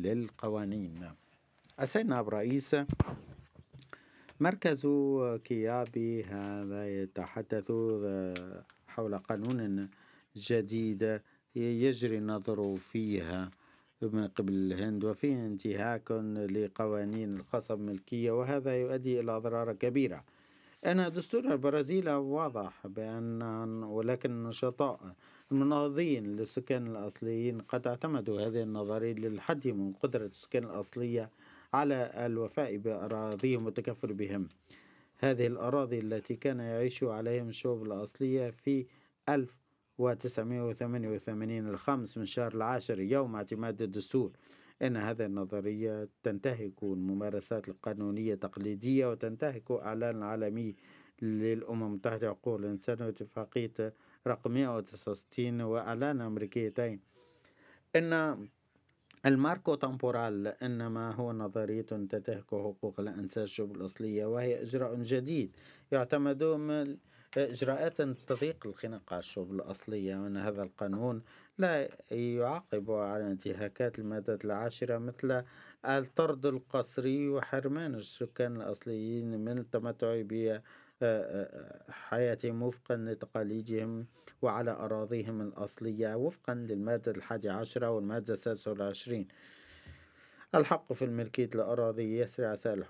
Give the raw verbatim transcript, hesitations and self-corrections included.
للقوانين. السيد نائب رئيس، مركز كيابي هذا يتحدث حول قانون جديد يجري النظر فيها من قبل الهند، وفيه انتهاك لقوانين الخاصة بالملكية، وهذا يؤدي إلى أضرار كبيرة. أن دستور البرازيل واضح بأن ولكن النشطاء المناهضين للسكان الأصليين قد اعتمدوا هذه النظرية للحد من قدرة السكان الأصلية على الوفاء بأراضيهم والتكفل بهم. هذه الأراضي التي كان يعيش عليهم الشعوب الأصلية في ألف وتسعمائة وثمانية وثمانين الخامس من شهر العاشر يوم اعتماد الدستور. إن هذه النظرية تنتهك الممارسات القانونية التقليدية وتنتهك إعلان العالمي للأمم المتحدة لحقوق الإنسان واتفاقية رقم مئة وتسعة وستين وإعلان أمريكيتين. إن الماركو تمبورال إنما هو نظرية تنتهك حقوق الإنسان الشعوب الأصلية، وهي إجراء جديد يعتمد من إجراءات تضيق الخناق على الشعوب الأصلية، وأن هذا القانون لا يعاقب على انتهاكات المادة العاشرة مثل الطرد القسري وحرمان السكان الأصليين من التمتع ب حياتهم وفقا لتقاليدهم وعلى أراضيهم الأصلية وفقا للمادة الحادية عشرة والمادة السادسة والعشرين. الحق في الملكية الأراضي يسري على سائر